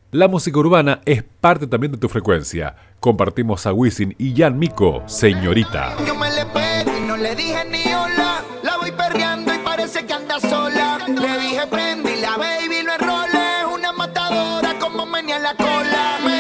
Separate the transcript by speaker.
Speaker 1: La música urbana es parte también de tu frecuencia. Compartimos a Wisin y Jan Miko, Señorita.
Speaker 2: Yo me le pego y no le dije ni hola. La voy perreando y parece que anda sola. Le dije prende y la baby lo enrola. Es una matadora como menea la cola.